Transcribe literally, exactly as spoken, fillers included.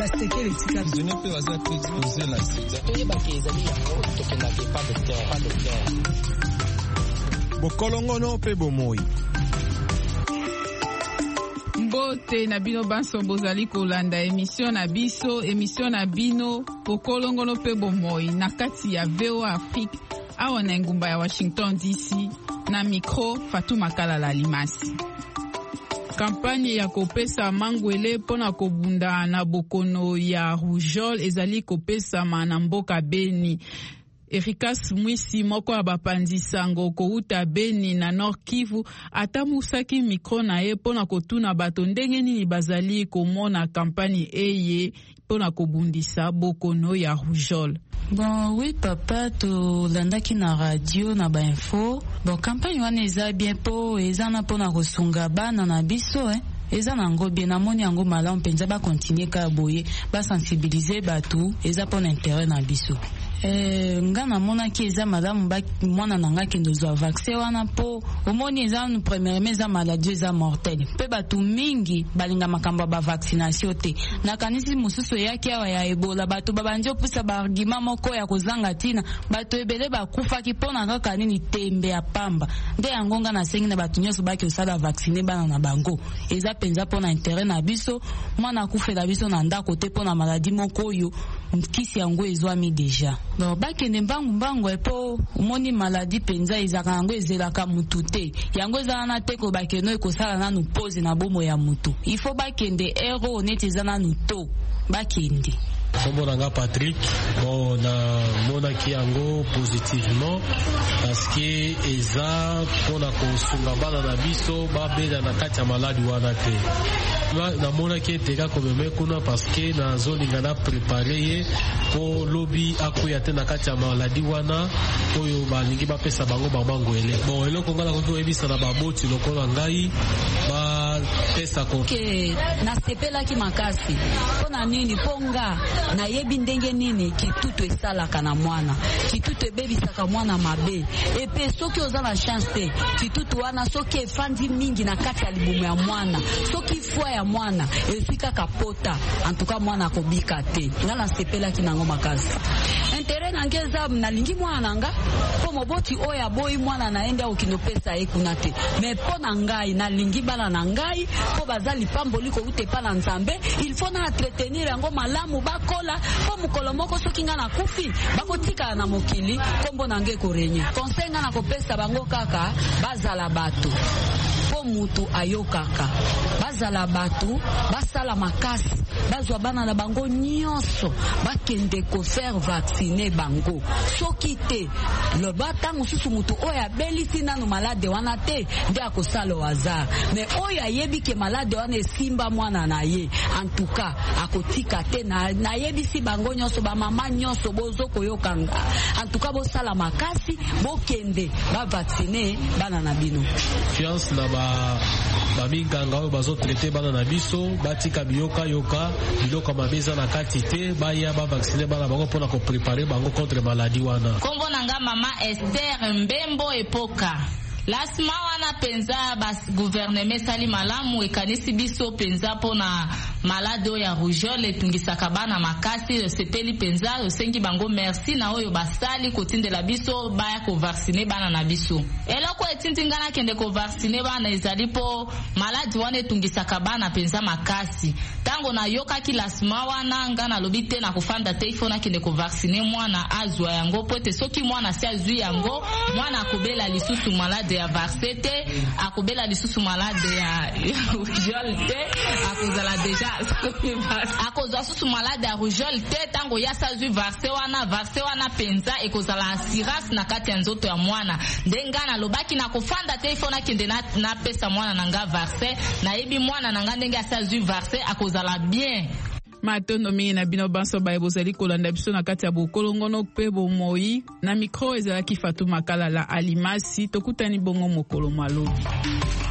basekele tika zone pe waza pe exposer la sida toye bakezali yango tokenda ke pas docteur pas docteur bokolongono pe bomoi mbote na bino banso bozali kolanda émission na biso émission na bino bokolongono pe bomoi na kati ya V O A Afrique awa na ngumba ya Washington D C na micro Fatou Makala la Limasi. Kampagne ya kopesa mangwele pona kobunda na bokono ya rougeole ezali kopesa na mboka Beni. Erikas Mwisi moko abapandisango kouta Beni na Nord Kivu atamusaki mikro na ye pona kotuna bato ndenge nini bazali komona kampagne eye pona kobundisa bokono ya rougeole. Bon, oui, papa, to landaki na radio na ba info. Bon, campagne wana eza bien po, eza na po na kosunga bana na biso, eh. Eza na ngo bien amoni yango malamu penza ba continuer ka boye, ba sensibiliser batu, eza po na intérêt na biso. Eh, nga na mona ki eza madame ba mwana nanga kendo zo vaccin wana po omoni eza no premièrement eza maladie eza mortelle pe batu mingi balinga makamba ba vaccination te na kanisi mususu yaki awa ya Ebola batu babanjo pusa ba argument moko ya kozanga tina batu ebele bakufa ki pona kaka nini tembe ya pamba nde yango nga na sengi na batu nyoso baki osala vacciner bana na bango eza penza pona intérêt na biso mwana kufela biso na ndako te pona maladie moko yo kisi yango ezwami deja. Donc bakende mbangu mbangu epo umoni maladi penza izaka yango ezelaka mutu te yango ezala na teko bakeno ekosala nanu pose na bomo ya mutu il faut bakende ero neti ezana nuto bakende. Kombo nanga Patrick, bon na mona ki yango positivement parce que eza pona kosunga bana na biso babela na kati ya maladi wana te. Na mona ki eteka komeme kuna parce que na zone ngana préparer ye po lobby akuya te na kati ya maladi wana oyo balingi bapesa bango bamangwele. Bon eloko ngala ko ebisa na baboti lokola ngai ba pesa ko ke na sepela ki makasi pona nini ponga na yebi ndenge nini kitutu esalaka na mwana kitutu ebebisaka mwana mabe epe soki oza na chance te kitutu wana soki efandi mingi na kati ya libumu ya mwana soki fwa ya mwana esika kapota antuka mwana akobika te nga na sepelaki nango makasi intérêt nange eza nalingi mwana nanga po moboti oyo aboyi mwana naende okinopesa ye kuna te mais po na ngai nalingi bana na ngai po baza lipamboli kouta epa na Nzambe il faut na entretenir yango malamu bakola po mokolo moko soki nga na kufi bakotika na mokili kombo nange korenye conseil nga na kopesa bango kaka bazala bato po mutu ayokaka bazala bato basala makasi bazwa bana na bango nyonso bakende ko faire vacciner bango soki te le batango susu mutu oya belisi nanu malade wana te nde akosala hasard mais oya yebi ke malade wana esimba mwana na ye en tout cas akotika te na, na yebisi bango nyonso ba mama nyonso bozo koyokanga en tout cas bosala makasi bokende ba vacciner bana na bino fiance na ba baminganga oyo bazotraite bana na biso batika biyoka yoka biloko mabeza na kati te baya bavaccine bana bango mpona koprepare bango contre maladi wana. Kombo nanga mama Esther Mbembo Epoka. Lasma wana penza bas gouvernement sali malamu ekanisi biso penza pona malade ya rougeole etungisaka bana makasi sepeli penza osengi bango merci na oyo basali kotindela biso baya ko vacciner bana na biso eloko etintingana kende ko vacciner bana ezali po malade wana etungisaka bana penza makasi tango na yoka ki lasma wana ngana lobi te na kufanda te ifona kende ko vacciner mwana azwa yango pote soki mwana si azwi yango mwana akobela lisusu malade ya varsete akobela lisusu malade ya rougeole te akozala deja akozwa susu malade ya rougeole te tango yasa zwi varse wana varse wana penza ekozala assurance na kati ya nzoto ya mwana ndengana lobaki na kofanda te ifona kende na, na pesa mwana nanga varse na yebi mwana nanga ndenge asa zwi varse akozala bien. Matondo mingi na bino banso baye bozali kolanda biso na kati ya bokolongono pe bomoi na micro ezalaki Fatou Makala la Alimasi tokutani bongo mokolo malobi.